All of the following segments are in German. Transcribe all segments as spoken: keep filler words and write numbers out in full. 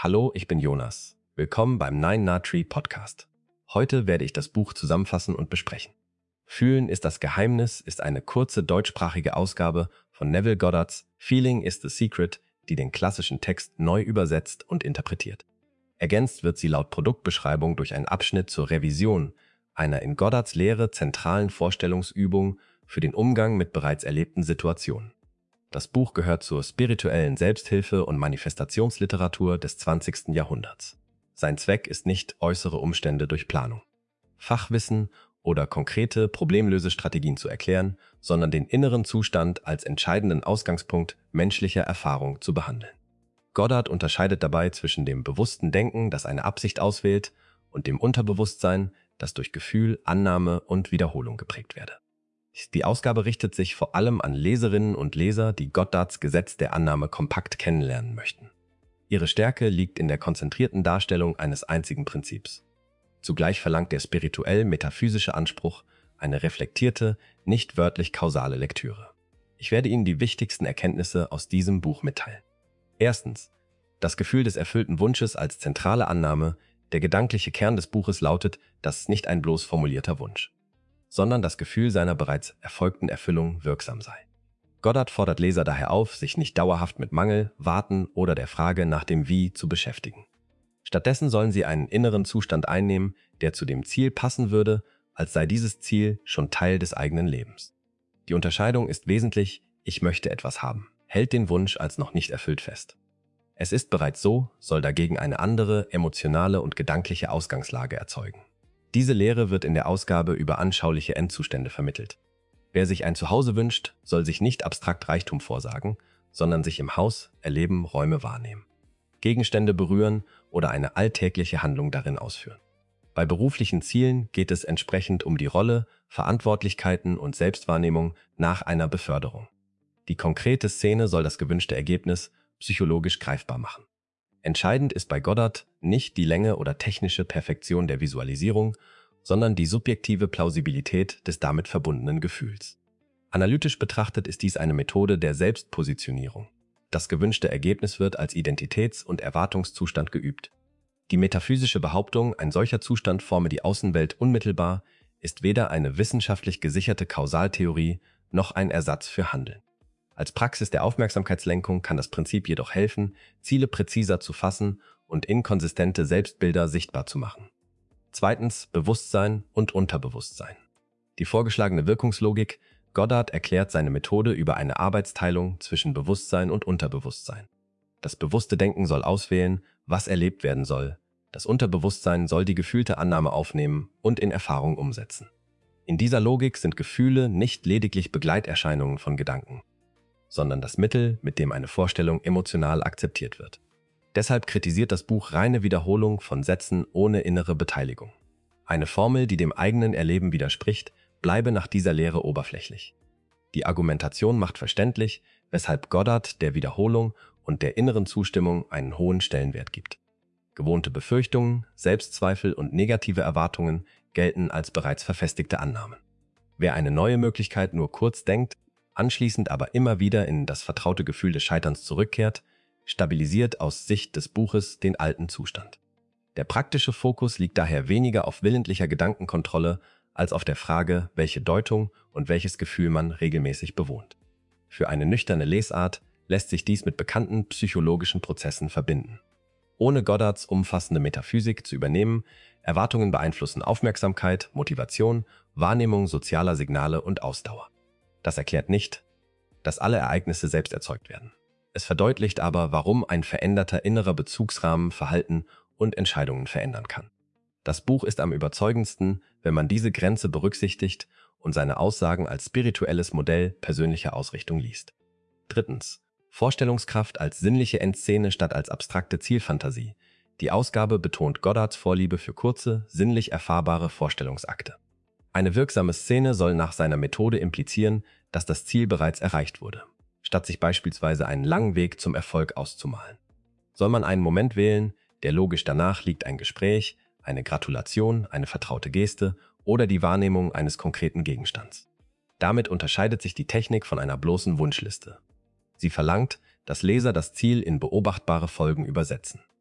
Hallo, ich bin Jonas. Willkommen beim Nine Nah Tree Podcast. Heute werde ich das Buch zusammenfassen und besprechen. Fühlen ist das Geheimnis ist eine kurze deutschsprachige Ausgabe von Neville Goddards Feeling is the Secret, die den klassischen Text neu übersetzt und interpretiert. Ergänzt wird sie laut Produktbeschreibung durch einen Abschnitt zur Revision, einer in Goddards Lehre zentralen Vorstellungsübung für den Umgang mit bereits erlebten Situationen. Das Buch gehört zur spirituellen Selbsthilfe- und Manifestationsliteratur des zwanzigsten Jahrhunderts. Sein Zweck ist nicht äußere Umstände durch Planung, Fachwissen oder konkrete Problemlösestrategien zu erklären, sondern den inneren Zustand als entscheidenden Ausgangspunkt menschlicher Erfahrung zu behandeln. Goddard unterscheidet dabei zwischen dem bewussten Denken, das eine Absicht auswählt, und dem Unterbewusstsein, das durch Gefühl, Annahme und Wiederholung geprägt werde. Die Ausgabe richtet sich vor allem an Leserinnen und Leser, die Goddards Gesetz der Annahme kompakt kennenlernen möchten. Ihre Stärke liegt in der konzentrierten Darstellung eines einzigen Prinzips. Zugleich verlangt der spirituell-metaphysische Anspruch eine reflektierte, nicht wörtlich kausale Lektüre. Ich werde Ihnen die wichtigsten Erkenntnisse aus diesem Buch mitteilen. Erstens. Das Gefühl des erfüllten Wunsches als zentrale Annahme. Der gedankliche Kern des Buches lautet, dass es nicht ein bloß formulierter Wunsch, sondern das Gefühl seiner bereits erfolgten Erfüllung wirksam sei. Goddard fordert Leser daher auf, sich nicht dauerhaft mit Mangel, Warten oder der Frage nach dem Wie zu beschäftigen. Stattdessen sollen sie einen inneren Zustand einnehmen, der zu dem Ziel passen würde, als sei dieses Ziel schon Teil des eigenen Lebens. Die Unterscheidung ist wesentlich: Ich möchte etwas haben, hält den Wunsch als noch nicht erfüllt fest. Es ist bereits so, soll dagegen eine andere, emotionale und gedankliche Ausgangslage erzeugen. Diese Lehre wird in der Ausgabe über anschauliche Endzustände vermittelt. Wer sich ein Zuhause wünscht, soll sich nicht abstrakt Reichtum vorsagen, sondern sich im Haus erleben, Räume wahrnehmen, Gegenstände berühren oder eine alltägliche Handlung darin ausführen. Bei beruflichen Zielen geht es entsprechend um die Rolle, Verantwortlichkeiten und Selbstwahrnehmung nach einer Beförderung. Die konkrete Szene soll das gewünschte Ergebnis psychologisch greifbar machen. Entscheidend ist bei Goddard nicht die Länge oder technische Perfektion der Visualisierung, sondern die subjektive Plausibilität des damit verbundenen Gefühls. Analytisch betrachtet ist dies eine Methode der Selbstpositionierung. Das gewünschte Ergebnis wird als Identitäts- und Erwartungszustand geübt. Die metaphysische Behauptung, ein solcher Zustand forme die Außenwelt unmittelbar, ist weder eine wissenschaftlich gesicherte Kausaltheorie noch ein Ersatz für Handeln. Als Praxis der Aufmerksamkeitslenkung kann das Prinzip jedoch helfen, Ziele präziser zu fassen und inkonsistente Selbstbilder sichtbar zu machen. Zweitens, Bewusstsein und Unterbewusstsein. Die vorgeschlagene Wirkungslogik. Goddard erklärt seine Methode über eine Arbeitsteilung zwischen Bewusstsein und Unterbewusstsein. Das bewusste Denken soll auswählen, was erlebt werden soll. Das Unterbewusstsein soll die gefühlte Annahme aufnehmen und in Erfahrung umsetzen. In dieser Logik sind Gefühle nicht lediglich Begleiterscheinungen von Gedanken, sondern das Mittel, mit dem eine Vorstellung emotional akzeptiert wird. Deshalb kritisiert das Buch reine Wiederholung von Sätzen ohne innere Beteiligung. Eine Formel, die dem eigenen Erleben widerspricht, bleibe nach dieser Lehre oberflächlich. Die Argumentation macht verständlich, weshalb Goddard der Wiederholung und der inneren Zustimmung einen hohen Stellenwert gibt. Gewohnte Befürchtungen, Selbstzweifel und negative Erwartungen gelten als bereits verfestigte Annahmen. Wer eine neue Möglichkeit nur kurz denkt, anschließend aber immer wieder in das vertraute Gefühl des Scheiterns zurückkehrt, stabilisiert aus Sicht des Buches den alten Zustand. Der praktische Fokus liegt daher weniger auf willentlicher Gedankenkontrolle als auf der Frage, welche Deutung und welches Gefühl man regelmäßig bewohnt. Für eine nüchterne Lesart lässt sich dies mit bekannten psychologischen Prozessen verbinden. Ohne Goddards umfassende Metaphysik zu übernehmen, Erwartungen beeinflussen Aufmerksamkeit, Motivation, Wahrnehmung sozialer Signale und Ausdauer. Das erklärt nicht, dass alle Ereignisse selbst erzeugt werden. Es verdeutlicht aber, warum ein veränderter innerer Bezugsrahmen Verhalten und Entscheidungen verändern kann. Das Buch ist am überzeugendsten, wenn man diese Grenze berücksichtigt und seine Aussagen als spirituelles Modell persönlicher Ausrichtung liest. Drittens. Vorstellungskraft als sinnliche Endszene statt als abstrakte Zielfantasie. Die Ausgabe betont Goddards Vorliebe für kurze, sinnlich erfahrbare Vorstellungsakte. Eine wirksame Szene soll nach seiner Methode implizieren, dass das Ziel bereits erreicht wurde, statt sich beispielsweise einen langen Weg zum Erfolg auszumalen. Soll man einen Moment wählen, der logisch danach liegt ein Gespräch, eine Gratulation, eine vertraute Geste oder die Wahrnehmung eines konkreten Gegenstands. Damit unterscheidet sich die Technik von einer bloßen Wunschliste. Sie verlangt, dass Leser das Ziel in beobachtbare Folgen übersetzen.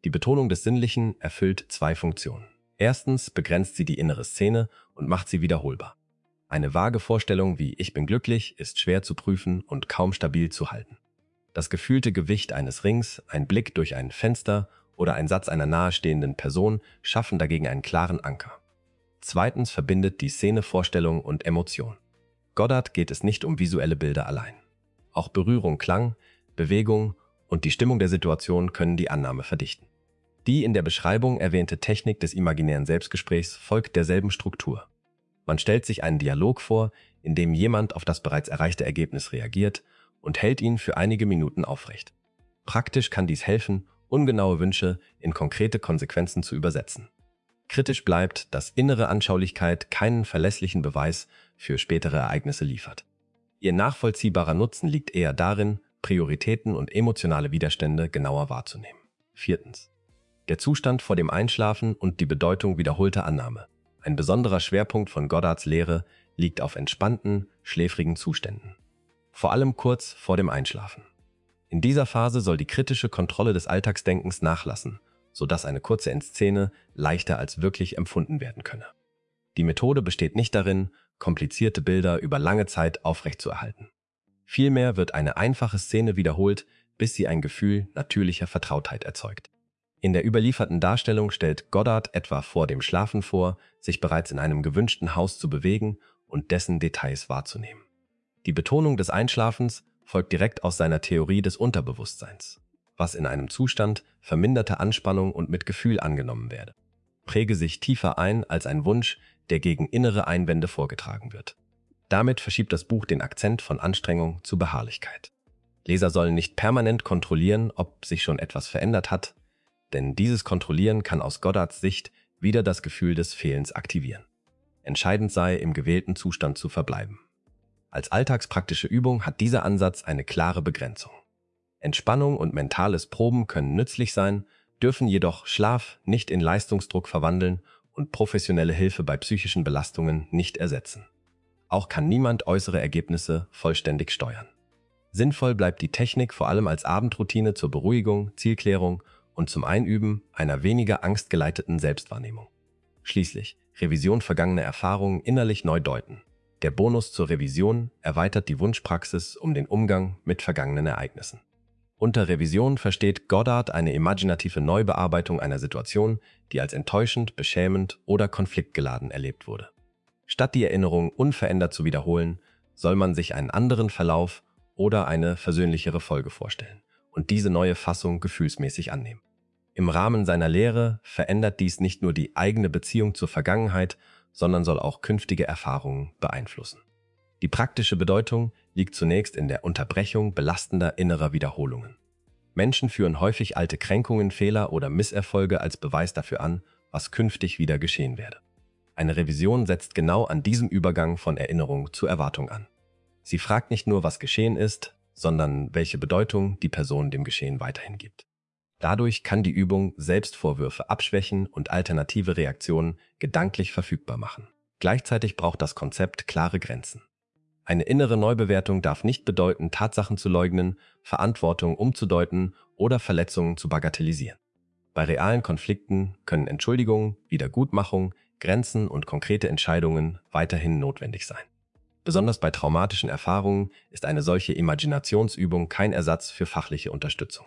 Die Betonung des Sinnlichen erfüllt zwei Funktionen. Erstens begrenzt sie die innere Szene und macht sie wiederholbar. Eine vage Vorstellung wie „Ich bin glücklich“ ist schwer zu prüfen und kaum stabil zu halten. Das gefühlte Gewicht eines Rings, ein Blick durch ein Fenster oder ein Satz einer nahestehenden Person schaffen dagegen einen klaren Anker. Zweitens verbindet die Szene Vorstellung und Emotion. Goddard geht es nicht um visuelle Bilder allein. Auch Berührung, Klang, Bewegung und die Stimmung der Situation können die Annahme verdichten. Die in der Beschreibung erwähnte Technik des imaginären Selbstgesprächs folgt derselben Struktur. Man stellt sich einen Dialog vor, in dem jemand auf das bereits erreichte Ergebnis reagiert und hält ihn für einige Minuten aufrecht. Praktisch kann dies helfen, ungenaue Wünsche in konkrete Konsequenzen zu übersetzen. Kritisch bleibt, dass innere Anschaulichkeit keinen verlässlichen Beweis für spätere Ereignisse liefert. Ihr nachvollziehbarer Nutzen liegt eher darin, Prioritäten und emotionale Widerstände genauer wahrzunehmen. Viertens. Der Zustand vor dem Einschlafen und die Bedeutung wiederholter Annahme. Ein besonderer Schwerpunkt von Goddards Lehre liegt auf entspannten, schläfrigen Zuständen. Vor allem kurz vor dem Einschlafen. In dieser Phase soll die kritische Kontrolle des Alltagsdenkens nachlassen, sodass eine kurze Endszene leichter als wirklich empfunden werden könne. Die Methode besteht nicht darin, komplizierte Bilder über lange Zeit aufrechtzuerhalten. Vielmehr wird eine einfache Szene wiederholt, bis sie ein Gefühl natürlicher Vertrautheit erzeugt. In der überlieferten Darstellung stellt Goddard etwa vor dem Schlafen vor, sich bereits in einem gewünschten Haus zu bewegen und dessen Details wahrzunehmen. Die Betonung des Einschlafens folgt direkt aus seiner Theorie des Unterbewusstseins, was in einem Zustand verminderter Anspannung und mit Gefühl angenommen werde. Präge sich tiefer ein als ein Wunsch, der gegen innere Einwände vorgetragen wird. Damit verschiebt das Buch den Akzent von Anstrengung zu Beharrlichkeit. Leser sollen nicht permanent kontrollieren, ob sich schon etwas verändert hat, denn dieses Kontrollieren kann aus Goddards Sicht wieder das Gefühl des Fehlens aktivieren. Entscheidend sei, im gewählten Zustand zu verbleiben. Als alltagspraktische Übung hat dieser Ansatz eine klare Begrenzung. Entspannung und mentales Proben können nützlich sein, dürfen jedoch Schlaf nicht in Leistungsdruck verwandeln und professionelle Hilfe bei psychischen Belastungen nicht ersetzen. Auch kann niemand äußere Ergebnisse vollständig steuern. Sinnvoll bleibt die Technik vor allem als Abendroutine zur Beruhigung, Zielklärung und zum Einüben einer weniger angstgeleiteten Selbstwahrnehmung. Schließlich, Revision vergangener Erfahrungen innerlich neu deuten. Der Bonus zur Revision erweitert die Wunschpraxis um den Umgang mit vergangenen Ereignissen. Unter Revision versteht Goddard eine imaginative Neubearbeitung einer Situation, die als enttäuschend, beschämend oder konfliktgeladen erlebt wurde. Statt die Erinnerung unverändert zu wiederholen, soll man sich einen anderen Verlauf oder eine versöhnlichere Folge vorstellen und diese neue Fassung gefühlsmäßig annehmen. Im Rahmen seiner Lehre verändert dies nicht nur die eigene Beziehung zur Vergangenheit, sondern soll auch künftige Erfahrungen beeinflussen. Die praktische Bedeutung liegt zunächst in der Unterbrechung belastender innerer Wiederholungen. Menschen führen häufig alte Kränkungen, Fehler oder Misserfolge als Beweis dafür an, was künftig wieder geschehen werde. Eine Revision setzt genau an diesem Übergang von Erinnerung zu Erwartung an. Sie fragt nicht nur, was geschehen ist, sondern welche Bedeutung die Person dem Geschehen weiterhin gibt. Dadurch kann die Übung Selbstvorwürfe abschwächen und alternative Reaktionen gedanklich verfügbar machen. Gleichzeitig braucht das Konzept klare Grenzen. Eine innere Neubewertung darf nicht bedeuten, Tatsachen zu leugnen, Verantwortung umzudeuten oder Verletzungen zu bagatellisieren. Bei realen Konflikten können Entschuldigungen, Wiedergutmachung, Grenzen und konkrete Entscheidungen weiterhin notwendig sein. Besonders bei traumatischen Erfahrungen ist eine solche Imaginationsübung kein Ersatz für fachliche Unterstützung.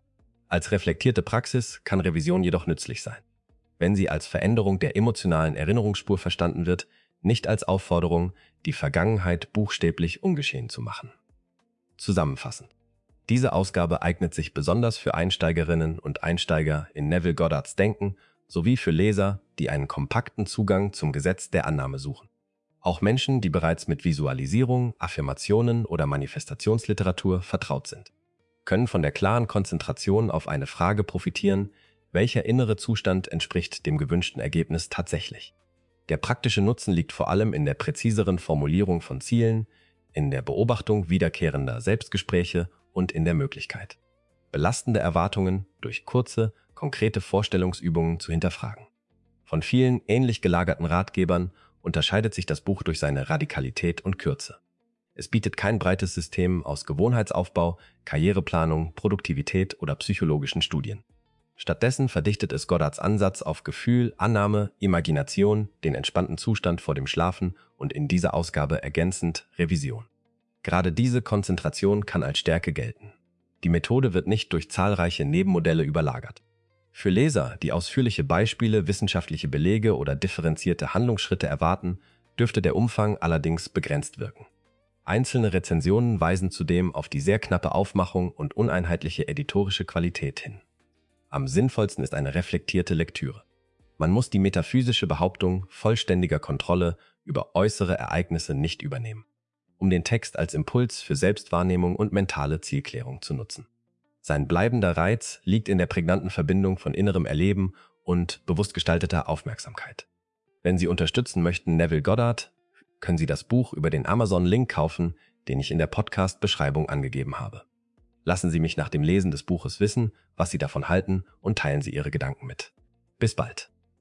Als reflektierte Praxis kann Revision jedoch nützlich sein, wenn sie als Veränderung der emotionalen Erinnerungsspur verstanden wird, nicht als Aufforderung, die Vergangenheit buchstäblich ungeschehen zu machen. Zusammenfassend. Diese Ausgabe eignet sich besonders für Einsteigerinnen und Einsteiger in Neville Goddards Denken sowie für Leser, die einen kompakten Zugang zum Gesetz der Annahme suchen. Auch Menschen, die bereits mit Visualisierung, Affirmationen oder Manifestationsliteratur vertraut sind, können von der klaren Konzentration auf eine Frage profitieren, welcher innere Zustand entspricht dem gewünschten Ergebnis tatsächlich. Der praktische Nutzen liegt vor allem in der präziseren Formulierung von Zielen, in der Beobachtung wiederkehrender Selbstgespräche und in der Möglichkeit, belastende Erwartungen durch kurze, konkrete Vorstellungsübungen zu hinterfragen. Von vielen ähnlich gelagerten Ratgebern unterscheidet sich das Buch durch seine Radikalität und Kürze. Es bietet kein breites System aus Gewohnheitsaufbau, Karriereplanung, Produktivität oder psychologischen Studien. Stattdessen verdichtet es Goddards Ansatz auf Gefühl, Annahme, Imagination, den entspannten Zustand vor dem Schlafen und in dieser Ausgabe ergänzend Revision. Gerade diese Konzentration kann als Stärke gelten. Die Methode wird nicht durch zahlreiche Nebenmodelle überlagert. Für Leser, die ausführliche Beispiele, wissenschaftliche Belege oder differenzierte Handlungsschritte erwarten, dürfte der Umfang allerdings begrenzt wirken. Einzelne Rezensionen weisen zudem auf die sehr knappe Aufmachung und uneinheitliche editorische Qualität hin. Am sinnvollsten ist eine reflektierte Lektüre. Man muss die metaphysische Behauptung vollständiger Kontrolle über äußere Ereignisse nicht übernehmen, um den Text als Impuls für Selbstwahrnehmung und mentale Zielklärung zu nutzen. Sein bleibender Reiz liegt in der prägnanten Verbindung von innerem Erleben und bewusst gestalteter Aufmerksamkeit. Wenn Sie unterstützen möchten Neville Goddard, können Sie das Buch über den Amazon-Link kaufen, den ich in der Podcast-Beschreibung angegeben habe. Lassen Sie mich nach dem Lesen des Buches wissen, was Sie davon halten und teilen Sie Ihre Gedanken mit. Bis bald.